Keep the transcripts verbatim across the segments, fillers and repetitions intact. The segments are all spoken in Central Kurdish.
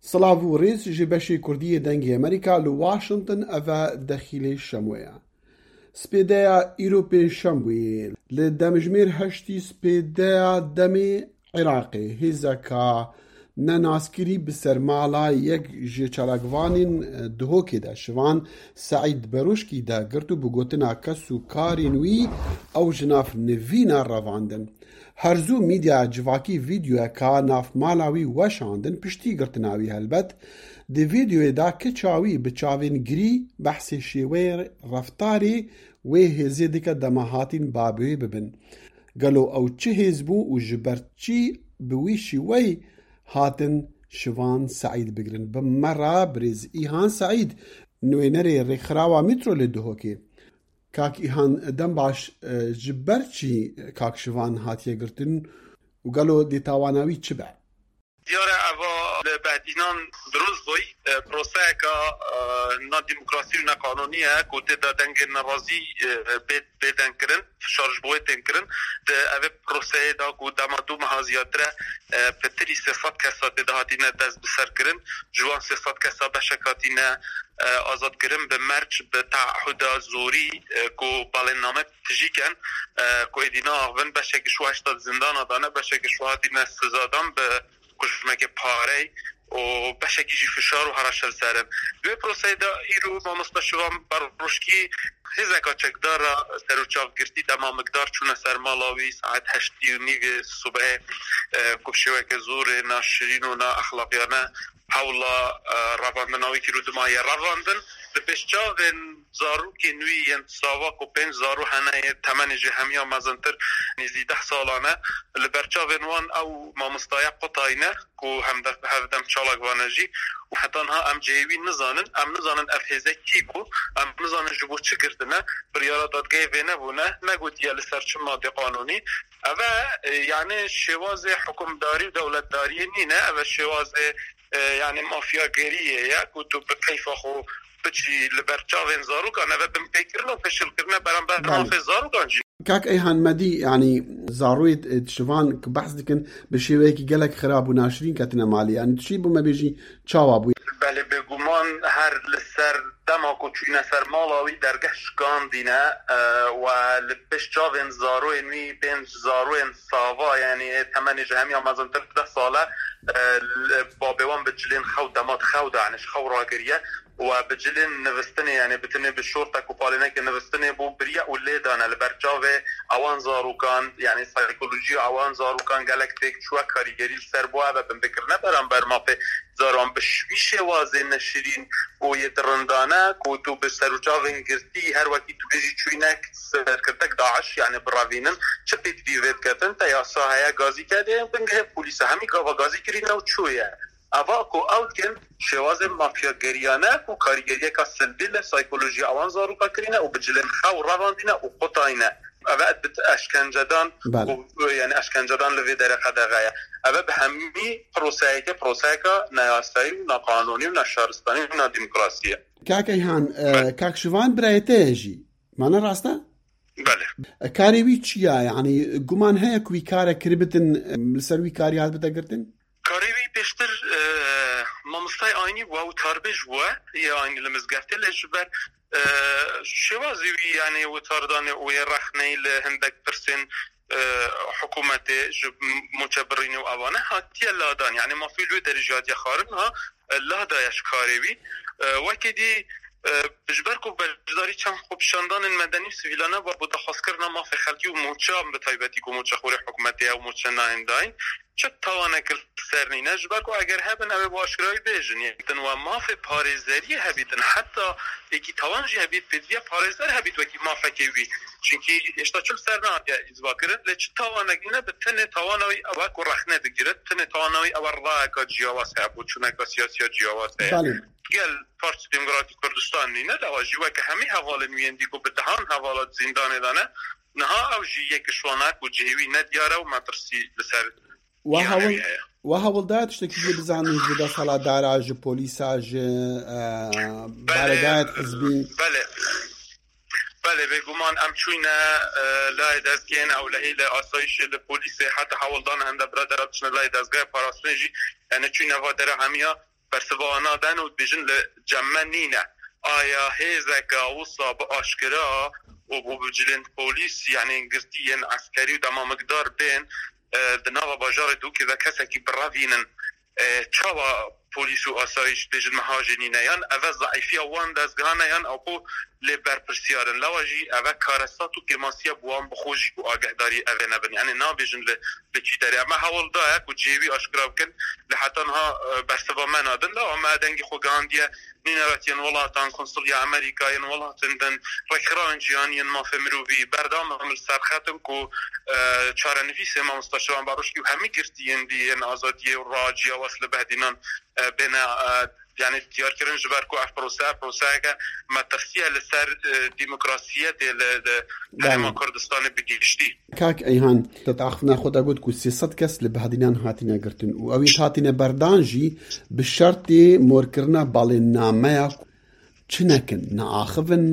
سلااو و ڕێز ji beşê Kurdiyê dengê Amerîka li Washington eve dexîlê şemwê ye. Spêdeya îro pê şemwê li demjimêr heştî spêdeya demê Iraqê hêzeka nenazkirî bi sermala yek ji çalakvanên Duhokê de şivan Seîd Beroşkî de girt û bi gotina kes û karên wî ew ji nav nivîna revandin. Herzû mîdya civakî vîdyoyeka navmala wî weşandin piştî girtina wî helbet, di vîdyoyê de kiça wî bi çavên girî behsê şêweyê reftarê wê hêzê dike demahatîn bavê bibin. Gelo ew çi hêz bû û ji ber çî bi wî şîweyê hatin şivan Seîd bigirin. Bi me re birêz Îhan Seîd, nûênerê rêxirawa metro li Duhokê. Kak Îhan dem baş, ji ber çî kak şivan hatiye girtin û gelo dêtawana wî çi be? Diyare eva li Bedînan dirûz boy proseyeka na demokrasî û na kanûnî ye ku tê de dengên nerazî bêdenkirin, şarjboyê tên kirin di evê proseyê da ku dema du meha ziyadtir e pitirî sê sed kesa tê de hatîne dest bi ser kirin, ji wan sê sed kesa beşek hatîne azadkirin bi merc bi teahuda zorî ku balêname tijîken ku êdîna axivin beşekî ji heşta zindana dane, beşekî ji hatîne sizadan bi kuşmeke parey û beşekî jî fişar û heraşel serin. Wê proseyê de îro mamosta şivan Beroşkî hêzeka çekdara serûçavgirtî dema miqdar çûne ser mala wî saet heştî û nîvê subehê ku bi şêweke zorê na şirîn û na exlaqiyane hewla revandina wî kir û dimaye revandin. Li pêşçavên zarokên wî yên sava ku pênc zarok hene temenê jî hemiya mezintir nîzî deh salan e, li ber çavên wan ew mamostaya qutayîne ku hevdem çalak vane jî û hetanha em cêwî nizanin, em nizanin ev hêze kî bû, em nizanin ji bo çi girtine, biryara dadgehê vê nebûne, negotiye li ser çi madê qanûnî. Ev e yani şêwazê hukûmdarî û dewletdariyê nîne, ev e şêwazê yani mafyageriyê ye ku tu bi keyfa xwe biçî li ber çavên zarokan ev e binpêkirin û pêşilkirine berember mafê zarokan jî. Kak Îhan Medî yanî zaroyê şivan ki behs dikin bi şêweyekî gelek xirab û naşirîn ketine malê, yanî tu çi bû me bêjî çawa bû? Belê bêguman her li ser dema ku çûne ser mala wî dergeh şikandîne we li pêş çavên zaroyên wî pênc zaroyên sava yanî temenê ji hemiya mezintir deh sal e babê wan bi cilên xew dema dixew de yani ji xew ragiriye و bi cilên nivîstinê yani bitinê bi şortek û palênekê nivîstinê bû biriye û lê dane li ber çavê ewan zarokan yani psîkolojiya ewan zarokan gelek têk çûye karîgerî li ser bo ev e binpêkirine berember mafê zarokan bi wî şêwazê neşirîn û yê dirindane ku tu bi serûçavên girtî her wekî tu bêjî çûyînek serkirtek Daeş yani biravînin çi pêdivî vê diketin te yasa heye gazî kedê bingehê polîsa hemî gava gazî kirîne û çûye. Ava ku ew dikin şêwazên mafyageriyane ku karîgeriyeka silbî li psîkolojiya ewan zaroka kirîne û bi cilên xew revandîne û qutayîne. Ev e bi eşkencedan yani eşkencedan li vê derê qedexe ye. Ev e bi hemî proseyeke proseyeka neyasayî û na qanûnî û na şaristanî û na demokrasî ye. Kak Îhan, kak şivan birayê te ye jî, mane rast e? Belê. Karê wî çi ye yanî guman heye ku wî karek kiribitin li ser wî karî hat bite girtin? Karê wî pêştir mamostay aynî bû ew tarbêj bûye yê aynî li mizgeftê lê ji ber şêwazê wî yani wîtardanê û yê rexneyî li hindek pirsên hikûmetê ji muçebirînê û evane hatiye ladan yani mafî li wê derî hatiye xwarin ha ladaya ji karê wî wekê dî ji ber ku beşdarî çend xwepişandanên medenî sivîlane ve bi daxwazkirina mafê xelkî û moça bi taybetî ku moçexwîrê hikûmetê ew moça nayên dayîn çi tawanekir ser nîne ji ber ku eger hebin ew ê bi aşkirayî bêjin yetin we mafê parêzeriyê hebîtin heta êkî tawan jî hebît pêdiviya parêzer hebît wekî mafekê wî çünkî hêşta çil ser nehatiye îzbakirin lê çi tawanek nîne bi tinê tawana wî ew ku rexne digirin tinê tawana wî ew rayeka ciyawaz heye bû çûneka siyasiya ciyawaz heye. Gel Partî Demokratîk Kurdistan nîne lewa jî weke hemî hevalên wî yên dîku bi dihan hevalat zîndanê dane niha ew jî yek şwanak û cihêwî nediyare û metirsî li ser we hewildar tiştekî jê bizanin ji dest heladara ji polîsa ji baredayet hizbî. Belê belê bêguman em çûyne layê dezgehên ewlehî li asayişê li polîsê heta hewildan hemde biredera biçine layê dezgeha parastinê jî yani çûyne va dere hemiya برسوانا دن و بیجن لجمع نینه آیا هیزکا وصا باشکرا و بوجلن پولیس یعنی گرتین عسکری و دما مقدار بین دناوا باجار دو که کسکی براوینن چاوا پولیس و آسایش بیجن مهاجرین یان اوه ضعیفی وان دستگاهانه یان او بو لبر پرسیارن لواجی اوه کارستاتو که ماسیه بوان بخوشی و آگهداری اوه نبن یعنی نا بیجن لچی داری اما حول دایه که جیوی اشکرا بکن لحتى انها برسبا من آدن لا اما دنگی خو گاندیه نینواتین ولاتان کنسولیا امریکایین ولاتن دن رکرانجیانین ما فمروی بردام عمل سرختم که چاره نفیس ما مستشوان باروشکی و همی گرتین دیین آزادی و راجی و وصل بهدینان بین يعني ديار كرن جبر كو اف بروسا بروسا كا ما تفسير لسر ديمقراطيه لما كردستان بگیشتی كاك ايهان تتعرفنا خود اقول كو سياسات كاس لبهدينان هاتينا قرتن او اويت هاتينا بردانجي بالشرط موركرنا بالنامه چنكن ناخذن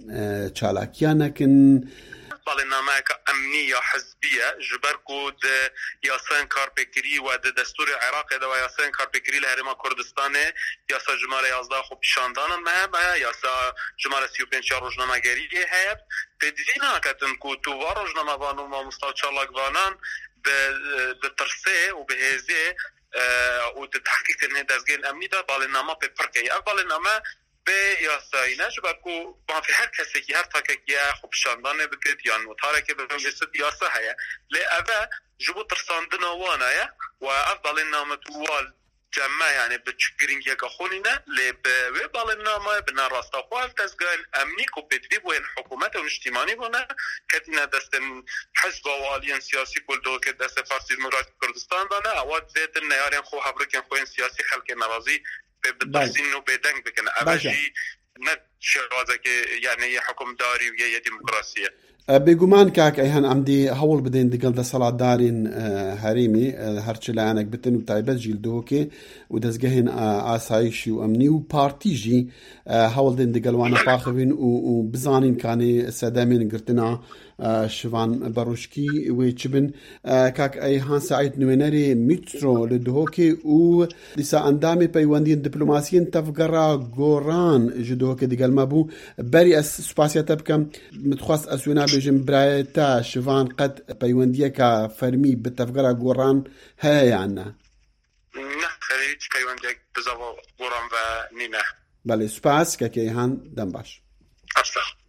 چالاكيانكن بالنامه امنيه حزبيه جبر كود ياسين كاربكري و دستور العراق ده و ياسين كاربكري لهرما كردستان ياسا جمال يازده خو بشاندان ما ياسا جمال سی و پنج روزنامه‌گری هست تدوینا کتن کو تو روزنامه بانو ما مستقل وانان به ترسه و به هزه و تحقیق نه دزگین امنی ده بالنامه به پرکی بالنامه به یاساینا جبر کو با في هر کسی که هر تاکیه خوب شاندانه بکد یا نوتاره که به جسد یاسا هیا لعبه جبو ترساندن وانایا و افضل نامه توال جمع يعني بتشكرين يا كخوننا لب بالنامه بنا راستا خوال تسجيل امني كو بديب وين حكومات واجتماعي بنا كتنا دستن حزب واليان سياسي كل دو كده سفارسي مراد كردستان دانا اواد ذات النيارين خو حبركن خوين سياسي خلق نوازي بدرسين وبدنگ بكن ابجي نت شوازه يعني حكم داري ويا ديمقراطيه بگومان کاک ایهان عمدی هول بدین دیگل ده صلاة دارین هریمی هرچی لعنک بتن و تایبت جیل دوکی و دزگهین آسایشی و امنی و پارتی جی هول دین دیگل وانا پاخوین و بزانین کانی سدامین گرتنا شوان بروشکی و چبن کاک ایهان سعید نوینری میترو لدهوکی و لیسا اندامی پیوندین دیپلوماسیین تفگرا گوران جدوکی دیگل مابو بری از سپاسیت بکم متخواست اسوینا بيجم برايتا شفان قد بيونديكا فرمي بالتفقرة قران هاي عنا نخريج بيونديك بزاو قران و نينه بله سپاس كاكي هان دنباش أصلا